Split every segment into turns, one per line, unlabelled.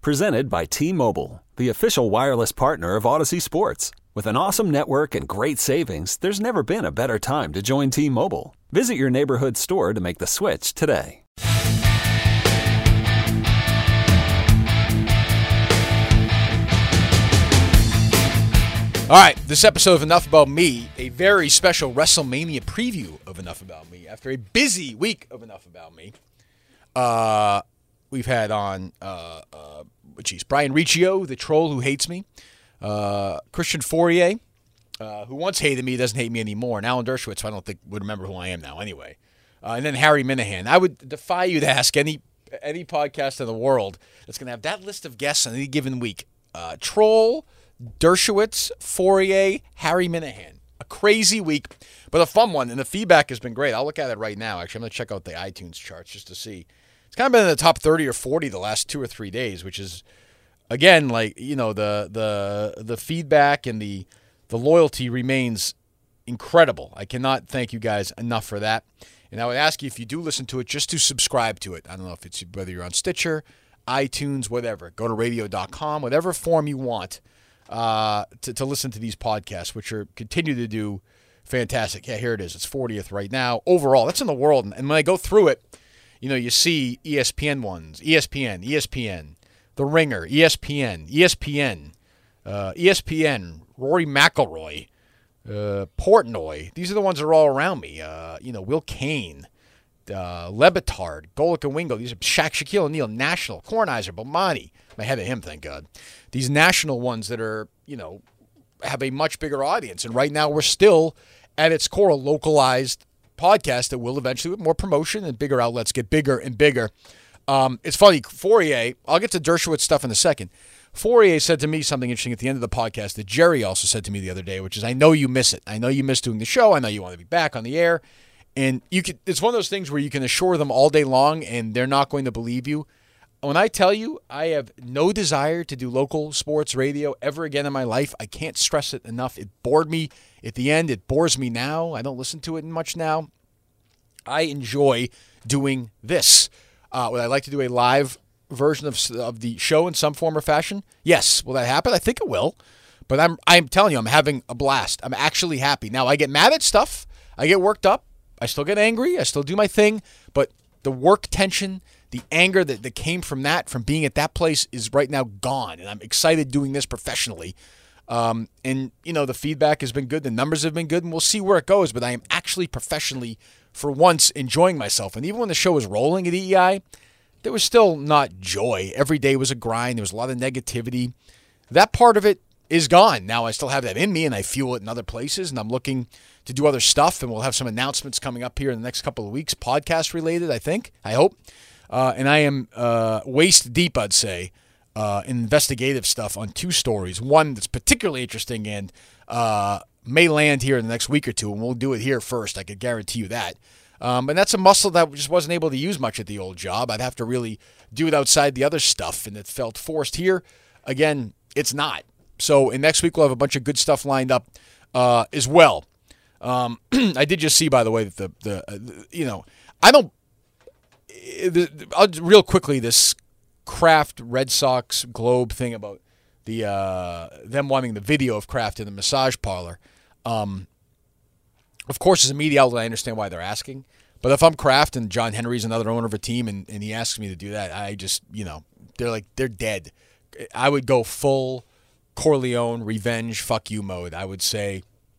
Presented by T-Mobile, the official wireless partner of Odyssey Sports. With an awesome network and great savings, there's never been a better time to join T-Mobile. Visit your neighborhood store to make the switch today.
All right, this episode of Enough About Me, a very special WrestleMania preview of Enough About Me. After a busy week of Enough About Me, we've had on Brian Riccio, the troll who hates me, Christian Fourier, who once hated me, doesn't hate me anymore, and Alan Dershowitz, who I don't think would remember who I am now anyway, and then Harry Minahan. I would defy you to ask any podcast in the world that's going to have that list of guests on any given week. Troll, Dershowitz, Fourier, Harry Minahan. A crazy week, but a fun one, and the feedback has been great. I'll look at it right now. Actually, I'm going to check out the iTunes charts just to see. It's kind of been in the top 30 or 40 the last 2 or 3 days, which is, again, like, you know, the feedback and the loyalty remains incredible. I cannot thank you guys enough for that. And I would ask you, if you do listen to it, just to subscribe to it. I don't know if it's whether you're on Stitcher, iTunes, whatever. Go to radio.com, whatever form you want to listen to these podcasts, which are continue to do fantastic. Yeah, here it is. It's 40th right now. Overall, that's in the world. And when I go through it, you know, you see ESPN ones, ESPN, The Ringer, ESPN, Rory McIlroy, Portnoy. These are the ones that are all around me. Will Kane, Lebitard, Golic and Wingo. These are Shaquille O'Neal, National, Kornheiser, Bomani. I'm ahead of him, thank God. These national ones that are, you know, have a much bigger audience. And right now we're still, at its core, a localized podcast that will eventually, with more promotion and bigger outlets, get bigger and bigger. It's funny, Fourier, I'll get to Dershowitz stuff in a second. Fourier said to me something interesting at the end of the podcast that Jerry also said to me the other day, which is, I know you miss it. I know you miss doing the show. I know you want to be back on the air. And it's one of those things where you can assure them all day long and they're not going to believe you. When I tell you I have no desire to do local sports radio ever again in my life, I can't stress it enough. It bored me at the end. It bores me now. I don't listen to it much now. I enjoy doing this. Would I like to do a live version of the show in some form or fashion? Yes. Will that happen? I think it will. But I'm telling you, I'm having a blast. I'm actually happy. Now, I get mad at stuff. I get worked up. I still get angry. I still do my thing. But the work tension, the anger that came from being at that place is right now gone. And I'm excited doing this professionally. And, you know, the feedback has been good. The numbers have been good. And we'll see where it goes. But I am actually professionally, for once, enjoying myself. And even when the show was rolling at EEI, there was still not joy. Every day was a grind. There was a lot of negativity. That part of it is gone. Now I still have that in me, and I fuel it in other places, and I'm looking to do other stuff, and we'll have some announcements coming up here in the next couple of weeks, podcast-related, I hope. And I am waist deep, I'd say, in investigative stuff on 2 stories. One that's particularly interesting and may land here in the next week or two, and we'll do it here first. I could guarantee you that. And that's a muscle that just wasn't able to use much at the old job. I'd have to really do it outside the other stuff, and it felt forced here. Again, it's not. So in next week, we'll have a bunch of good stuff lined up as well. I did just see, by the way, that real quickly, this Kraft Red Sox Globe thing about them wanting the video of Kraft in the massage parlor. Of course, as a media outlet, I understand why they're asking. But if I'm Kraft and John Henry's another owner of a team and he asks me to do that, I just, they're dead. I would go full Corleone revenge fuck you mode. I would say,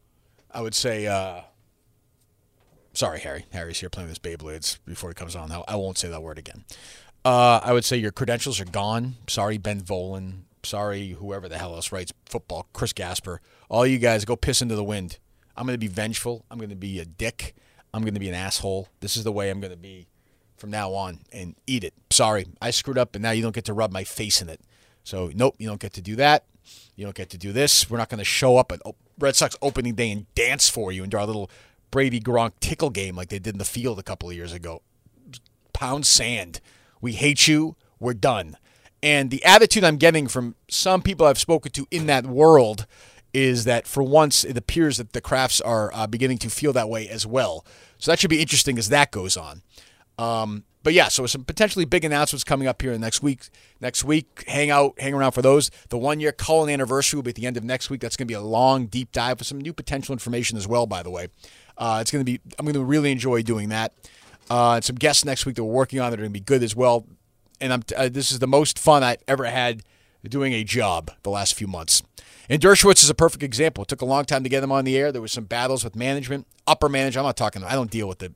sorry, Harry. Harry's here playing with his Beyblades before he comes on. I won't say that word again. I would say your credentials are gone. Sorry, Ben Volen. Sorry, whoever the hell else writes football, Chris Gasper. All you guys, go piss into the wind. I'm going to be vengeful. I'm going to be a dick. I'm going to be an asshole. This is the way I'm going to be from now on, and eat it. Sorry, I screwed up, and now you don't get to rub my face in it. So, nope, you don't get to do that. You don't get to do this. We're not going to show up at Red Sox opening day and dance for you and do our little Brady Gronk tickle game like they did in the field a couple of years ago. Pound sand. We hate you. We're done. And the attitude I'm getting from some people I've spoken to in that world is that for once it appears that the Krafts are beginning to feel that way as well. So that should be interesting as that goes on. But yeah, so some potentially big announcements coming up here in next week. Next week, hang around for those. The 1-year Cullen anniversary will be at the end of next week. That's going to be a long, deep dive with some new potential information as well, by the way. I'm going to really enjoy doing that. And some guests next week that we're working on that are going to be good as well. And this is the most fun I've ever had doing a job the last few months. And Dershowitz is a perfect example. It took a long time to get him on the air. There was some battles with management, upper management. I don't deal with the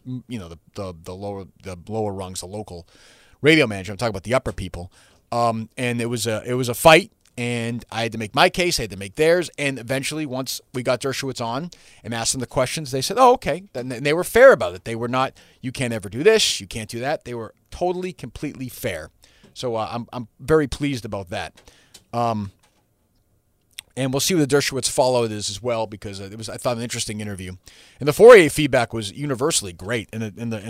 lower rungs, the local radio manager. I'm talking about the upper people. And it was a fight, and I had to make my case. I had to make theirs. And eventually, once we got Dershowitz on and asked them the questions, they said, "Oh, okay." And they were fair about it. They were not, "You can't ever do this. You can't do that." They were totally, completely fair. So I'm very pleased about that. And we'll see what the Dershowitz follow this as well, because I thought an interesting interview, and the Fourier feedback was universally great, and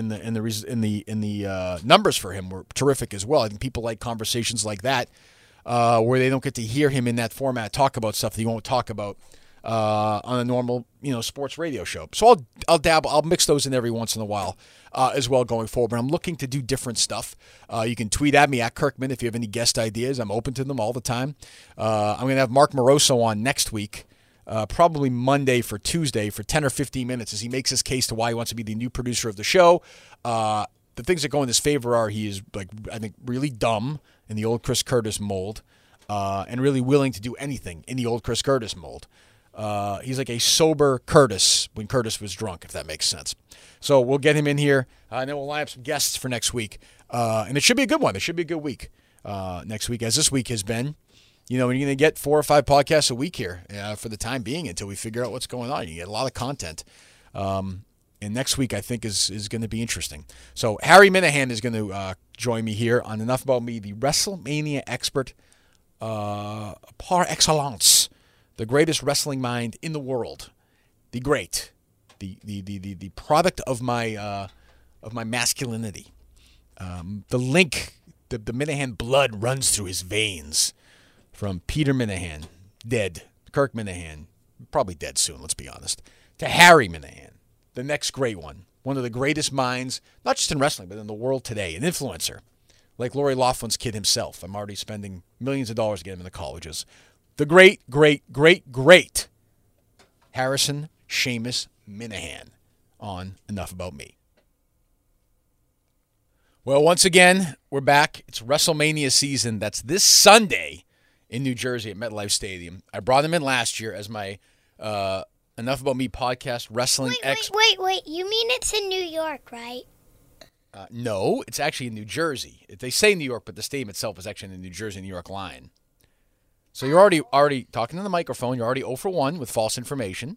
the numbers for him were terrific as well. I think people like conversations like that, where they don't get to hear him in that format talk about stuff that he won't talk about on a normal sports radio show. So I'll dabble, I'll mix those in every once in a while as well going forward. But I'm looking to do different stuff. You can tweet at me at Kirkman if you have any guest ideas. I'm open to them all the time. I'm going to have Mark Moroso on next week, probably Monday for Tuesday for 10 or 15 minutes as he makes his case to why he wants to be the new producer of the show. The things that go in his favor are he is, I think, really dumb in the old Chris Curtis mold, and really willing to do anything in the old Chris Curtis mold. He's like a sober Curtis when Curtis was drunk, if that makes sense. So we'll get him in here, and then we'll line up some guests for next week. And it should be a good one. It should be a good week next week, as this week has been. You're going to get 4 or 5 podcasts a week here for the time being until we figure out what's going on. You get a lot of content. And next week, I think, is going to be interesting. So Harry Minahan is going to join me here on Enough About Me, the WrestleMania expert par excellence. The greatest wrestling mind in the world, the great, the product of my masculinity. The link, the Minahan blood runs through his veins, from Peter Minahan, dead, Kirk Minahan, probably dead soon. Let's be honest, to Harry Minahan, the next great one of the greatest minds, not just in wrestling but in the world today, an influencer, like Lori Loughlin's kid himself. I'm already spending millions of dollars to get him in the colleges. The great, great, great, great Harrison Seamus Minahan on Enough About Me. Well, once again, we're back. It's WrestleMania season. That's this Sunday in New Jersey at MetLife Stadium. I brought him in last year as my Enough About Me podcast wrestling expert.
Wait. You mean it's in New York, right?
No, it's actually in New Jersey. They say New York, but the stadium itself is actually in the New Jersey-New York line. So you're already talking to the microphone. You're already 0 for 1 with false information.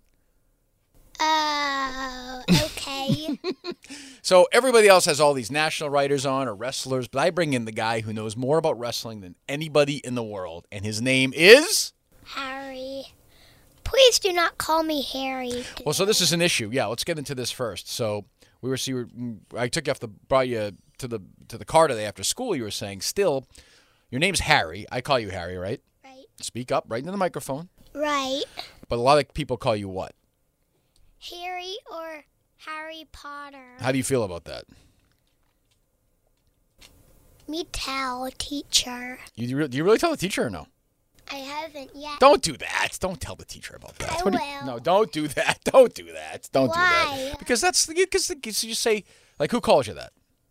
Okay.
So everybody else has all these national writers on or wrestlers, but I bring in the guy who knows more about wrestling than anybody in the world, and his name is?
Harry. Please do not call me Harry.
Well, so this is an issue. Yeah, let's get into this first. So I took you brought you to the car today after school. You were saying, still, your name's Harry. I call you Harry, right? Speak up right into the microphone.
Right.
But a lot of people call you what?
Harry or Harry Potter.
How do you feel about that?
Me tell, teacher.
Do you really tell the teacher or no?
I haven't yet.
Don't do that. Don't tell the teacher about that.
I will.
No, don't do that. Don't do that. Don't
Why?
do that. Because you say, like, who calls you that?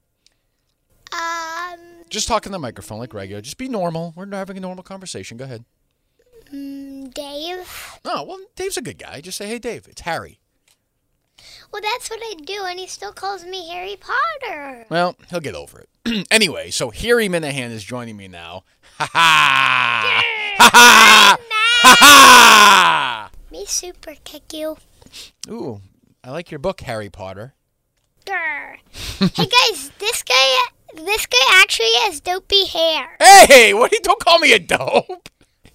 Just talk in the microphone like regular. Just be normal. We're having a normal conversation. Go ahead.
Dave.
Oh, well, Dave's a good guy. Just say, hey, Dave, it's Harry.
Well, that's what I do, and he still calls me Harry Potter.
Well, he'll get over it. Anyway, so Harry Minahan is joining me now. Ha ha! Ha ha! Ha ha!
Me super kick you.
Ooh, I like your book, Harry Potter.
Grr. Hey guys, this guy actually has dopey hair.
Hey, don't call me a dope.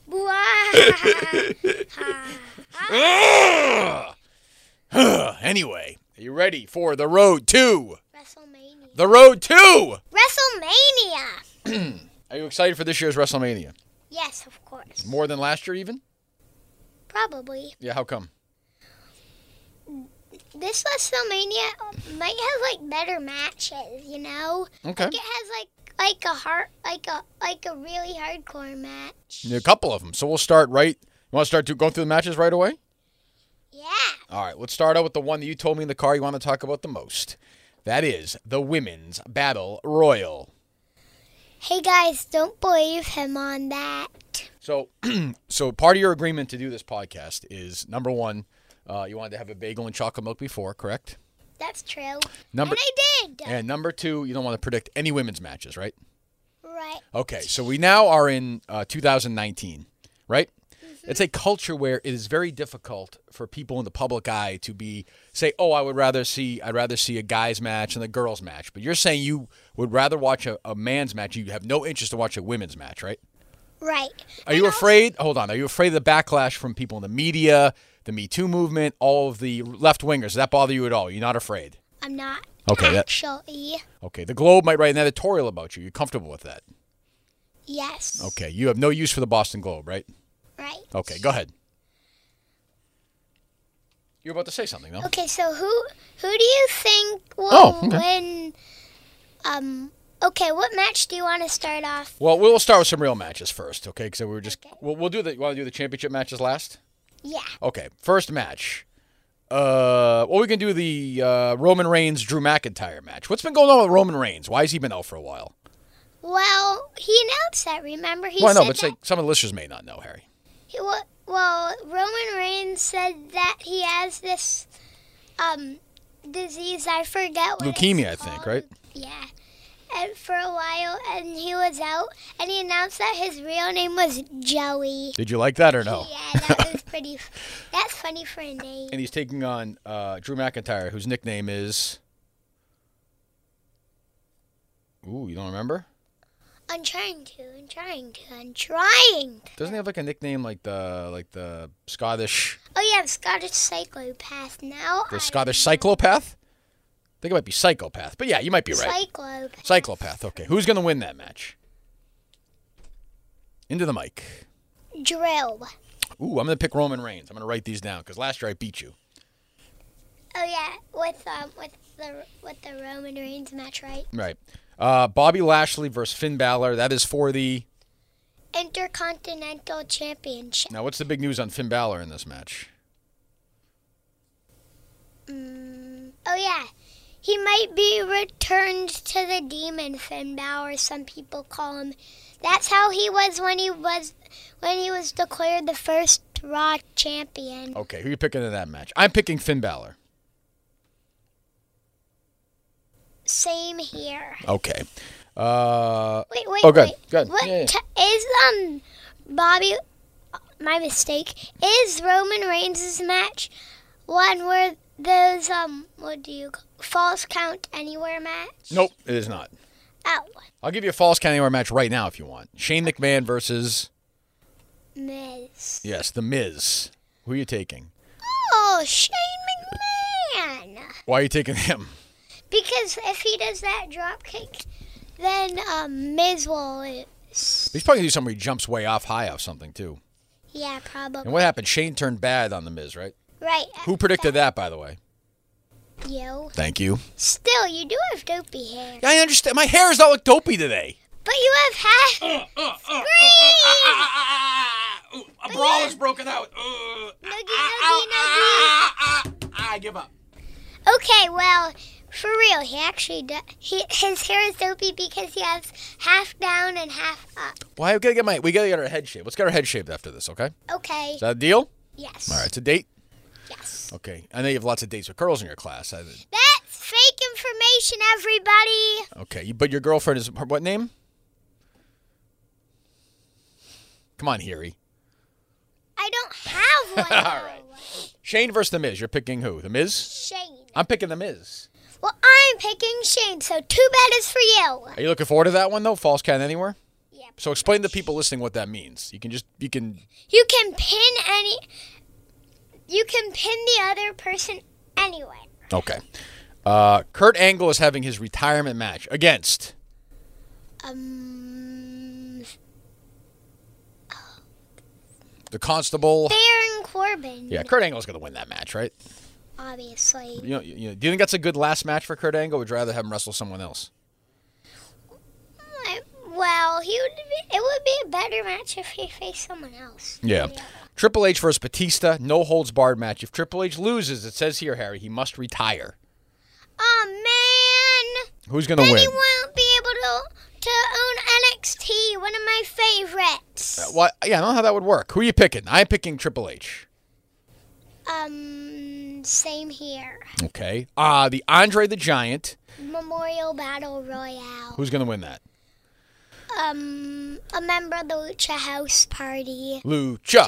Anyway, are you ready for the road to
WrestleMania?
The road to
WrestleMania.
Are you excited for this year's WrestleMania?
Yes, of course.
More than last year, even?
Probably.
Yeah, how come?
this WrestleMania might have like better matches, you know?
Okay.
Like it has like a hard like a really hardcore match.
A couple of them. So we'll start right. You want to start going through the matches right away?
Yeah.
All right. Let's start out with the one that you told me in the car you want to talk about the most. That is the Women's Battle Royal.
Hey guys, don't believe him on that.
So, so part of your agreement to do this podcast is, number one, you wanted to have a bagel and chocolate milk before, correct?
That's true.
And
I did.
And number two, you don't want to predict any women's matches, right?
Right.
Okay, so we now are in 2019, right? It's a culture where it is very difficult for people in the public eye to say, "Oh, I'd rather see a guys match than a girls match." But you're saying you would rather watch a man's match. You have no interest to watch a women's match, right?
Right.
Are you afraid? Hold on. Are you afraid of the backlash from people in the media, the Me Too movement, all of the left wingers? Does that bother you at all? You're not afraid?
I'm not.
Okay.
Actually.
Okay. The Globe might write an editorial about you. You're comfortable with that?
Yes.
Okay. You have no use for the Boston Globe, right?
Right.
Okay. Go ahead. You're about to say something, though.
Okay. So who do you think will win? Okay. What match do you want to start off?
Well, we'll start with some real matches first, okay? Because we were just
Okay.
we'll do the. You want to do the championship matches last?
Yeah.
Okay. First match. Well, we can do the Roman Reigns Drew McIntyre match. What's been going on with Roman Reigns? Why has he been out for a while?
Well, he announced that. Remember, he
Well, I know,
said
but
that.
some of the listeners may not know, Harry.
Well, Roman Reigns said that he has this disease. I forget what
Leukemia,
it's
I think,
called.
right?
Yeah. And for a while, and he was out, and he announced that his real name was Joey.
Did you like that or no?
Yeah, that was pretty. That's funny for a name.
And he's taking on Drew McIntyre, whose nickname is. Ooh, you don't remember?
I'm trying to.
Doesn't he have like a nickname like the Scottish?
Oh yeah, Scottish Psychopath. Now
The Scottish Cyclopath? I think it might be Psychopath, but yeah, you might be right.
Cyclopath.
Cyclopath. Okay, who's gonna win that match? Into the mic.
Drill.
Ooh, I'm gonna pick Roman Reigns. I'm gonna write these down because last year I beat you.
Oh yeah, with the Roman Reigns match, right?
Right. Bobby Lashley versus Finn Balor. That is for the.
Intercontinental Championship.
Now, what's the big news on Finn Balor in this match?
Oh yeah, he might be returned to the Demon, Finn Balor. Some people call him. That's how he was when he was declared the first Raw champion.
Okay, who are you picking in that match? I'm picking Finn Balor.
Same here.
Okay.
Wait.
Oh, good. Good.
What
Yeah.
is Bobby? My mistake. Is Roman Reigns' match one where those what do you call false count anywhere match?
Nope, it is not.
Oh,
I'll give you a false count anywhere match right now if you want. Shane McMahon versus.
Miz.
Yes, The Miz. Who are you taking?
Oh, Shane McMahon.
Why are you taking him?
Because if he does that drop kick, then Miz will.
He's probably gonna do something where he jumps way high off something too.
Yeah, probably.
And what happened? Shane turned bad on The Miz, right?
Right.
Who predicted that, by the way?
You.
Thank you.
Still, you do have dopey hair.
Yeah, I understand. My hair does not look dopey today.
But you have half.
A brawl is broken out.
Noogie.
I give up.
Okay, well, for real, he actually does. His hair is dopey because he has half down and half up.
Well, we gotta get our head shaved. Let's get our head shaved after this, okay?
Okay.
Is that a deal?
Yes.
All right, it's a date?
Yes.
Okay. I know you have lots of dates with girls in your class.
That's fake information, everybody.
Okay, but your girlfriend is what name? Come on, Harry.
I don't have one.
All right. Shane versus The Miz. You're picking who? The Miz?
Shane.
I'm picking The Miz.
Well, I'm picking Shane, so too bad it's for you.
Are you looking forward to that one, though? False count anywhere?
Yeah.
So explain to people listening what that means. You can.
You can pin the other person anywhere.
Okay. Kurt Angle is having his retirement match against. The Constable.
Baron Corbin.
Yeah, Kurt Angle's going to win that match, right?
obviously.
Do you think that's a good last match for Kurt Angle? Or would you rather have him wrestle someone else?
Well, it would be a better match if he faced someone else.
Yeah. Triple H versus Batista, no holds barred match. If Triple H loses, it says here, Harry, he must retire.
Oh, man.
Who's going to win?
Then he won't be able to own NXT, one of my favorites.
I don't know how that would work. Who are you picking? I'm picking Triple H.
Same here.
Okay. The Andre the Giant.
Memorial Battle Royale.
Who's going to win that?
A member of the Lucha House Party.
Lucha.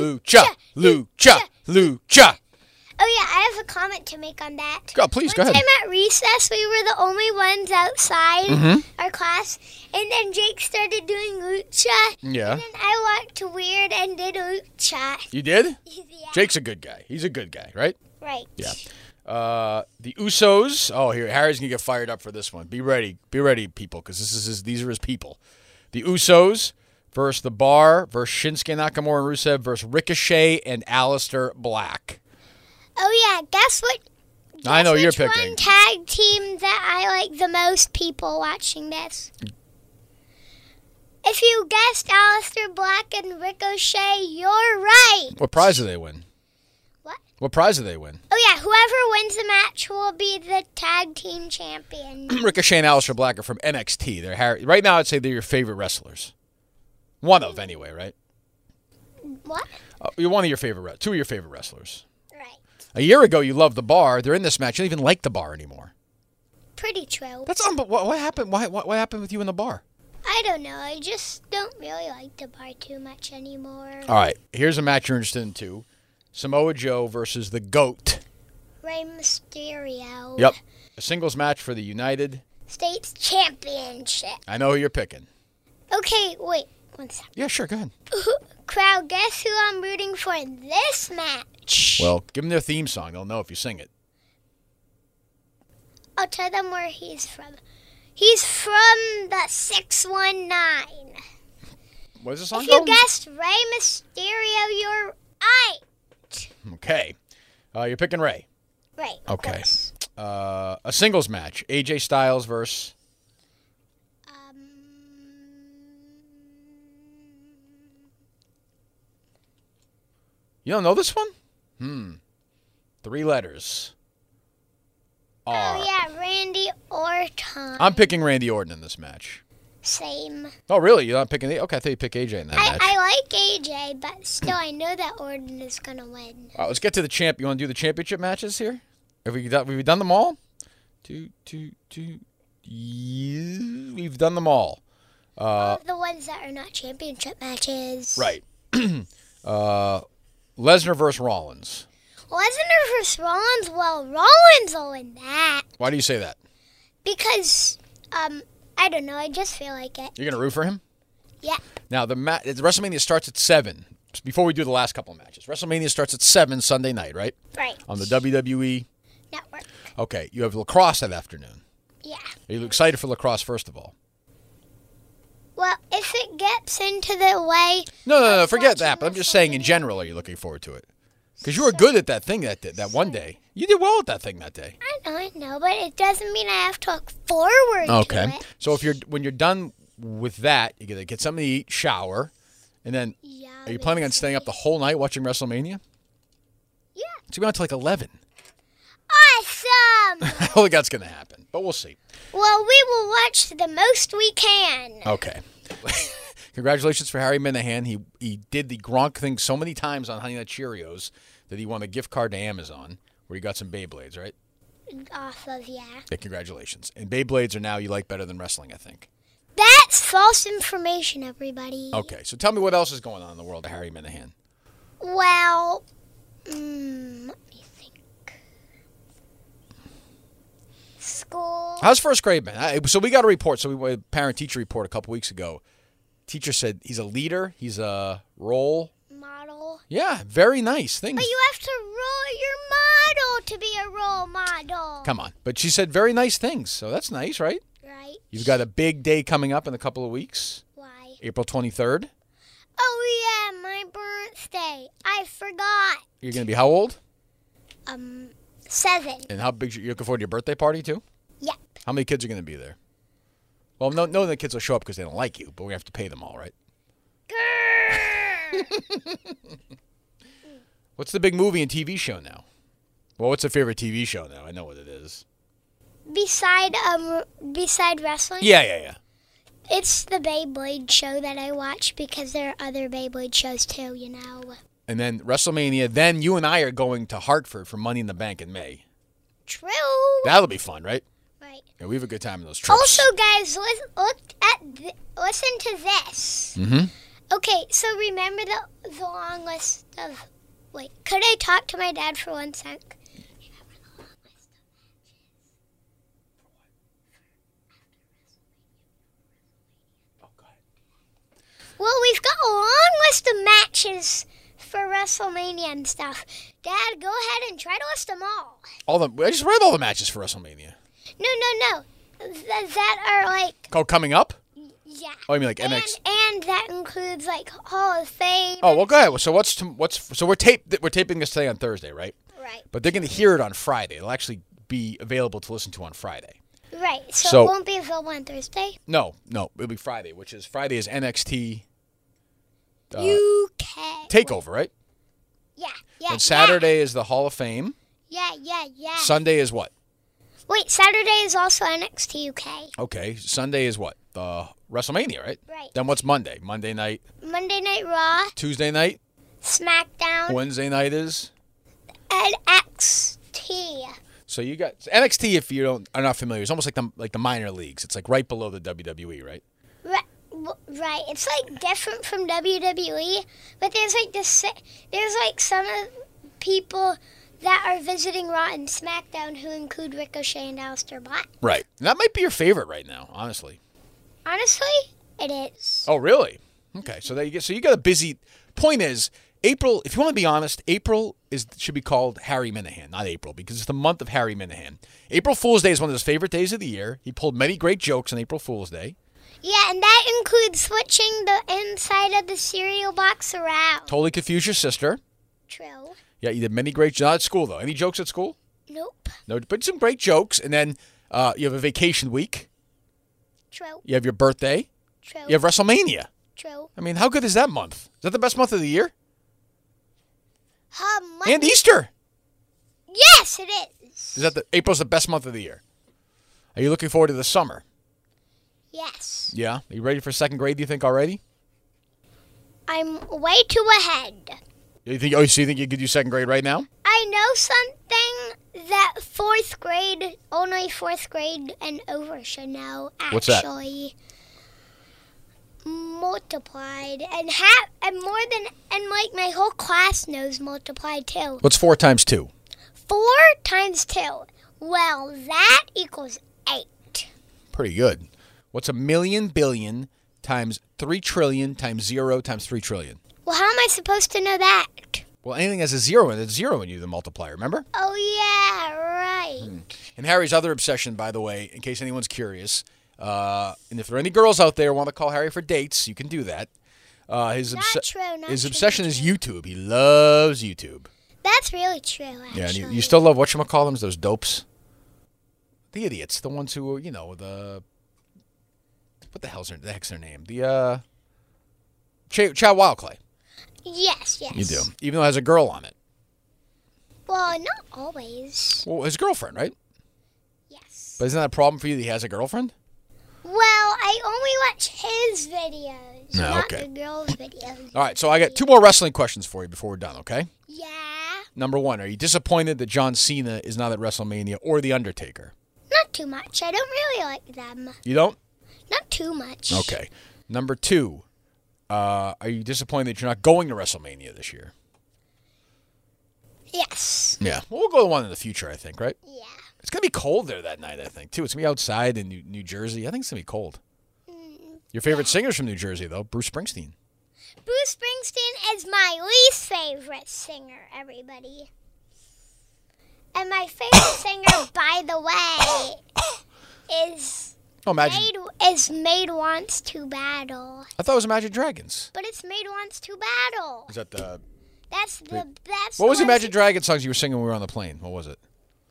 Oh, yeah, I have a comment to make on that.
Please, go ahead.
One time at recess, we were the only ones outside our class, and then Jake started doing Lucha.
Yeah.
And then I walked weird and did Lucha.
You did?
Yeah.
Jake's a good guy. He's a good guy, right?
Right.
Yeah. The Usos. Oh, here, Harry's going to get fired up for this one. Be ready, people, because these are his people. The Usos versus The Bar versus Shinsuke Nakamura and Rusev versus Ricochet and Aleister Black.
Oh, yeah, guess what?
I know you're
Which
picking.
one tag team that I like the most people watching this? If you guessed Aleister Black and Ricochet, you're right.
What prize do they win? What prize do they win?
Oh, yeah, whoever wins the match will be the tag team champion.
Ricochet and Aleister Black are from NXT. They're right now, I'd say they're your favorite wrestlers. One of, anyway, right?
What?
You're one of your favorite, two of your favorite wrestlers.
Right.
A year ago, you loved The Bar. They're in this match. You don't even like The Bar anymore.
Pretty true.
That's what happened? What happened with you in The Bar?
I don't know. I just don't really like the bar too much anymore.
All right. Here's a match you're interested in, too. Samoa Joe versus the GOAT.
Rey Mysterio.
Yep. A singles match for the United
States Championship.
I know who you're picking.
Okay, wait. 1 second.
Yeah, sure. Go ahead.
Crowd, guess who I'm rooting for in this match?
Well, give them their theme song. They'll know if you sing it.
I'll tell them where he's from. He's from the 619.
What is the song
If you
called?
guessed Rey Mysterio, you're right.
Okay. You're picking Ray.
Right.
Okay. A singles match. AJ Styles versus... You don't know this one? 3 letters.
Oh, yeah, Randy Orton.
I'm picking Randy Orton in this match.
Same.
Oh, really? You're not picking... Okay, I thought you picked AJ in that match.
I like AJ, but still, I know that Orton is going to win.
All right, let's get to the champ. You want to do the championship matches here? Have we done them all? Yeah, we've done them all.
All the ones that are not championship matches.
Right. Lesnar versus Rollins.
Lesnar versus Rollins? Well, Rollins will win that.
Why do you say that?
Because, I don't know. I just feel like it.
You're going to root for him?
Yeah.
Now, WrestleMania starts at 7. Before we do the last couple of matches. WrestleMania starts at 7 Sunday night, right?
Right.
On the WWE
Network.
Okay, you have lacrosse that afternoon.
Yeah.
Are you excited for lacrosse, first of all?
Well, if it gets into the way...
No, forget that. But I'm just saying, in general, are you looking forward to it? Because you were good at that thing that one day. You did well at that thing that day.
I know, but it doesn't mean I have to look forward to it.
So when you're done with that, you're going to get something to eat, shower, and then are you planning on staying up the whole night watching WrestleMania?
Yeah.
So we went to like 11.
Awesome!
I don't think that's going to happen, but we'll see.
Well, we will watch the most we can.
Okay. Congratulations for Harry Minahan. He did the Gronk thing so many times on Honey Nut Cheerios that he won a gift card to Amazon where he got some Beyblades, right?
Off of, yeah.
Congratulations. And Beyblades are now you like better than wrestling, I think.
That's false information, everybody.
Okay, so tell me what else is going on in the world of Harry Minahan.
Well, let me think. School.
How's first grade, man? So we got a report. So we had a parent-teacher report a couple weeks ago. Teacher said he's a leader. He's a role
model.
Yeah, very nice things.
But you have to role your model to be a role model.
Come on. But she said very nice things. So that's nice, right?
Right.
You've got a big day coming up in a couple of weeks.
Why?
April 23rd.
Oh, yeah, my birthday. I forgot.
You're going to be how old?
7.
And how big you looking forward to your birthday party too?
Yep.
How many kids are going to be there? Well, none of the kids will show up because they don't like you, but we have to pay them all, right? What's the big movie and TV show now? Well, what's your favorite TV show now? I know what it is.
Beside wrestling?
Yeah.
It's the Beyblade show that I watch because there are other Beyblade shows too, you know.
And then WrestleMania. Then you and I are going to Hartford for Money in the Bank in May.
True.
That'll be fun, right?
Right.
Yeah, we have a good time in those trips.
Also, guys, listen to this.
Mm-hmm.
Okay, so remember the long list of... Wait, could I talk to my dad for 1 sec? Well, we've got a long list of matches for WrestleMania and stuff. Dad, go ahead and try to list them all.
I just read all the matches for WrestleMania.
No. That are like...
Oh, coming up?
Yeah.
Oh, you mean like NXT?
And that includes like Hall of Fame.
Oh, well, go ahead. So so we're taping this today on Thursday, right?
Right.
But they're going to hear it on Friday. It'll actually be available to listen to on Friday.
Right. So
So-
it won't be available on Thursday?
No, it'll be Friday, which is Friday is NXT
UK.
Takeover, right?
Yeah.
And Saturday is the Hall of Fame.
Yeah.
Sunday is what?
Wait, Saturday is also NXT UK.
Okay, Sunday is what? The WrestleMania, right?
Right.
Then what's Monday? Monday night.
Monday Night Raw,
Tuesday night.
SmackDown,
Wednesday night is.
NXT.
So you got NXT. If you are not familiar, it's almost like the minor leagues. It's like right below the WWE, right?
Right. It's like different from WWE, but there's like some of people that are visiting Raw and SmackDown who include Ricochet and Aleister Black.
Right. And that might be your favorite right now, honestly.
Honestly, it is.
Oh, really? Okay. So you got a busy. Point is, April. If you want to be honest, April should be called Harry Minahan, not April, because it's the month of Harry Minahan. April Fool's Day is one of his favorite days of the year. He pulled many great jokes on April Fool's Day.
Yeah, and that includes switching the inside of the cereal box around.
Totally confused your sister.
True.
Yeah, you did many great. Not at school though. Any jokes at school?
Nope.
No, but some great jokes. And then you have a vacation week.
True.
You have your birthday.
True.
You have WrestleMania.
True.
I mean, how good is that month? Is that the best month of the year?
Monday.
And Easter.
Yes, it is.
Is that April's the best month of the year? Are you looking forward to the summer?
Yes.
Yeah. Are you ready for second grade? Do you think already?
I'm way too ahead.
You think? Oh, so you think you could do second grade right now?
I know something that only fourth grade and over should know. Actually,
What's that?
Multiplied and like my whole class knows multiplied too.
What's 4 times 2?
4 times 2. Well, that equals 8.
Pretty good. What's 1,000,000,000 billion times 3 trillion times 0 times 3 trillion?
Well, how am I supposed to know that?
Well, anything has a 0 in it, it's 0 when you do the multiplier, remember?
Oh, yeah, right.
And Harry's other obsession, by the way, in case anyone's curious, and if there are any girls out there who want to call Harry for dates, you can do that. His obsession is YouTube. He loves YouTube.
That's really true, actually.
Yeah, and you still love whatchamacallums, those dopes? The idiots, the ones who, the... What the heck's their name? The, Chad Wildclay.
Yes.
You do. Even though it has a girl on it.
Well, not always.
Well, his girlfriend, right?
Yes.
But isn't that a problem for you that he has a girlfriend?
Well, I only watch his videos, not
okay.
the girls' videos.
All right, so I got 2 more wrestling questions for you before we're done, okay?
Yeah.
Number 1, are you disappointed that John Cena is not at WrestleMania or The Undertaker?
Not too much. I don't really like them.
You don't?
Not too much.
Okay. Number 2, are you disappointed that you're not going to WrestleMania this year?
Yes.
Yeah. Well, we'll go to one in the future, I think, right?
Yeah.
It's going to be cold there that night, I think, too. It's going to be outside in New Jersey. I think it's going to be cold. Your favorite singer's from New Jersey, though, Bruce Springsteen.
Bruce Springsteen is my least favorite singer, everybody. And my favorite singer, by the way, is Made Wants to Battle.
I thought it was Imagine Dragons.
But it's Made Wants to Battle.
Is that the...
That's
What was the Imagine Dragons songs you were singing when we were on the plane? What was it?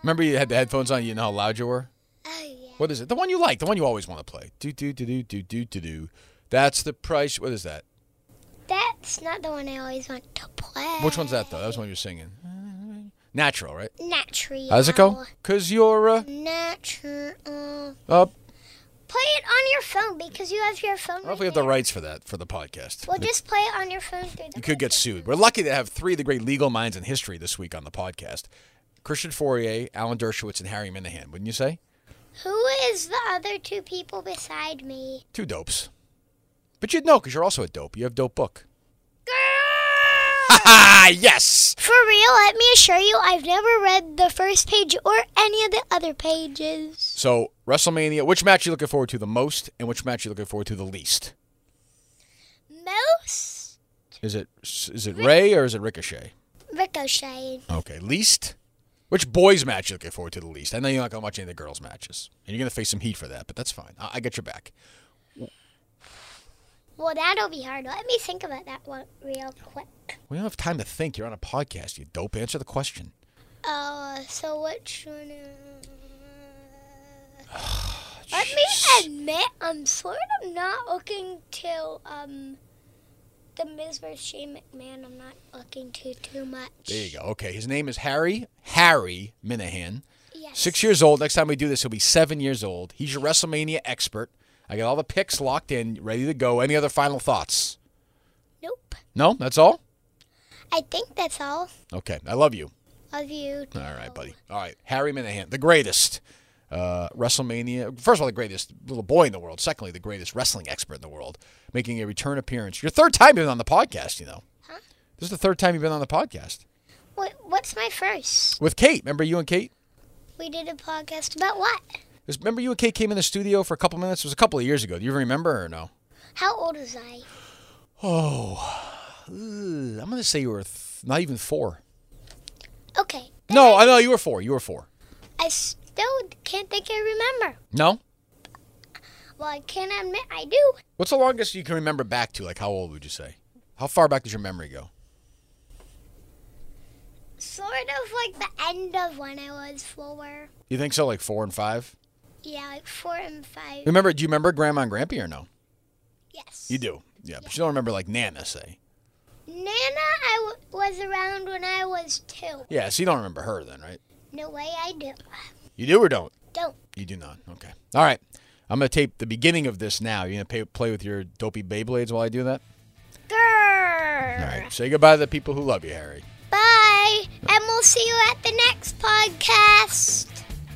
Remember you had the headphones on, you know how loud you were?
Oh, yeah.
What is it? The one you like, the one you always want to play. Do. That's the price. What is that?
That's not the one I always want to play.
Which one's that, though? That was the one you were singing. Natural, right?
Natural.
How does it go? Because you're
Natural.
Play
it on your phone because you have your phone.
I don't know if we have the rights for that for the podcast.
Well, just play it on your phone through the
You could get sued. We're lucky to have three of the great legal minds in history this week on the podcast. Christian Fourier, Alan Dershowitz, and Harry Minahan, wouldn't you say?
Who is the other two people beside me?
Two dopes. But you'd know because you're also a dope. You have Dope Book. Yes!
For real, let me assure you, I've never read the first page or any of the other pages.
So, WrestleMania, which match are you looking forward to the most and which match are you looking forward to the least?
Most?
Is it Ray or is it Ricochet?
Ricochet.
Okay, least? Which boys match are you looking forward to the least? I know you're not going to watch any of the girls' matches. And you're going to face some heat for that, but that's fine. I get your back.
Well, that'll be hard. Let me think about that one real quick.
We don't have time to think. You're on a podcast, you dope. Answer the question.
So which one? Let me admit, I'm sort of not looking to, The Miz vs. Shane McMahon. I'm not looking to too much.
There you go. Okay, his name is Harry Minahan.
Yes.
6 years old. Next time we do this, he'll be 7 years old. He's your WrestleMania expert. I got all the picks locked in, ready to go. Any other final thoughts?
Nope.
No? That's all?
I think that's all.
Okay. I love you.
Love you too.
All right, buddy. All right. Harry Minahan, the greatest WrestleMania. First of all, the greatest little boy in the world. Secondly, the greatest wrestling expert in the world, making a return appearance. Your third time you've been on the podcast, you know.
Huh?
This is the third time you've been on the podcast.
What's my first?
With Kate. Remember you and Kate?
We did a podcast about what?
Remember you and Kate came in the studio for a couple minutes? It was a couple of years ago. Do you remember or no?
How old was I?
I'm going to say you were not even 4.
Okay.
No, I know you were 4. You were 4.
I still can't think I remember.
No?
Well, I can't admit I do.
What's the longest you can remember back to? Like, how old would you say? How far back does your memory go?
Sort of like the end of when I was 4.
You think so? Like 4 and 5?
Yeah, like 4 and 5.
Do you remember Grandma and Grampy or no?
Yes.
You do? Yeah, but you don't remember like Nana, say.
Nana, I was around when I was 2.
Yeah, so you don't remember her then, right?
No way I do.
You do or don't?
Don't.
You do not. Okay. All right. I'm going to tape the beginning of this now. You going to play with your dopey Beyblades while I do that?
Grrr.
All right. Say goodbye to the people who love you, Harry.
Bye. And we'll see you at the next podcast.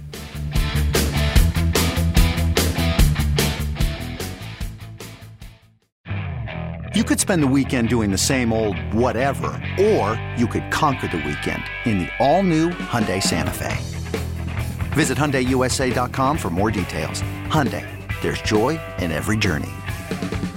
You could spend the weekend doing the same old whatever, or you could conquer the weekend in the all-new Hyundai Santa Fe. Visit HyundaiUSA.com for more details. Hyundai, there's joy in every journey.